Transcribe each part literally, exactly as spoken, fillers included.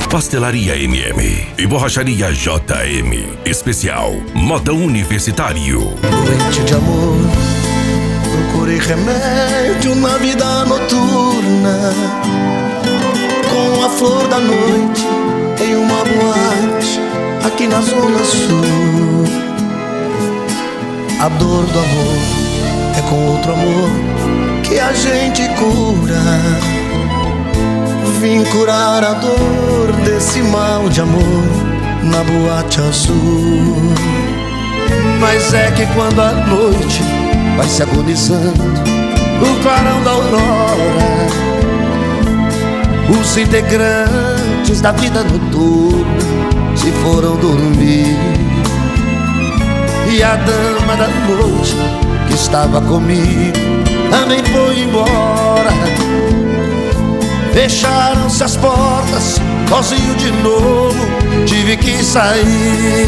Pastelaria M M e Borracharia J M. Especial Modão Universitário. Doente de amor, procurei remédio na vida noturna, com a flor da noite em uma boate aqui na Zona Sul. A dor do amor é com outro amor que a gente cura. Vim curar a dor desse mal de amor na boate azul. Mas é que quando a noite vai se agonizando no clarão da aurora, os integrantes da vida noturna se foram dormir. E a dama da noite que estava comigo também foi embora. Fecharam-se as portas, sozinho de novo tive que sair.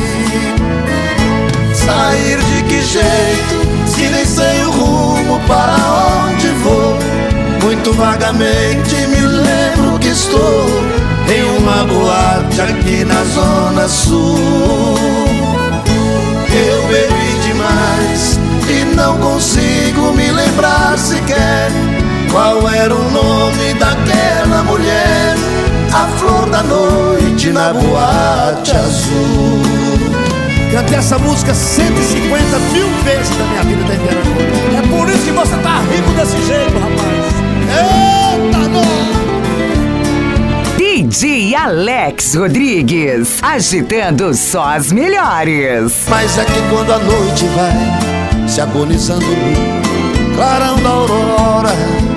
Sair de que jeito, se nem sei o rumo para onde vou? Muito vagamente me lembro que estou em uma boate aqui na Zona Sul. Eu bebi demais e não consigo me lembrar sequer qual era o nome daquela mulher, a flor da noite na boate azul. Cantei essa música cento e cinquenta mil vezes na minha vida da inteira. É por isso que você tá rico desse jeito, rapaz. Eita, não! D J Alex Rodrigues, agitando só as melhores. Mas é que quando a noite vai se agonizando no clarão da aurora,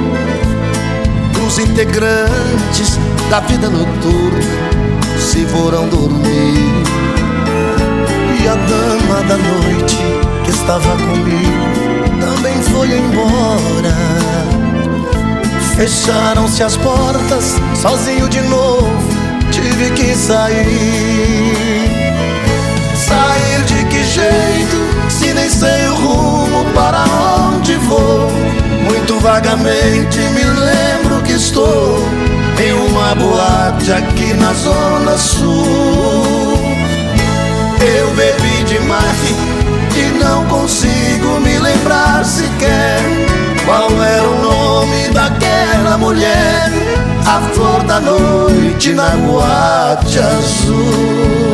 os integrantes da vida noturna se foram dormir. E a dama da noite que estava comigo também foi embora. Fecharam-se as portas, sozinho de novo tive que sair. Sair de que jeito, se nem sei o rumo para onde vou? Muito vagamente me lembro que estou em uma boate aqui na Zona Sul. Eu bebi demais e não consigo me lembrar sequer qual era o nome daquela mulher, a flor da noite na boate azul.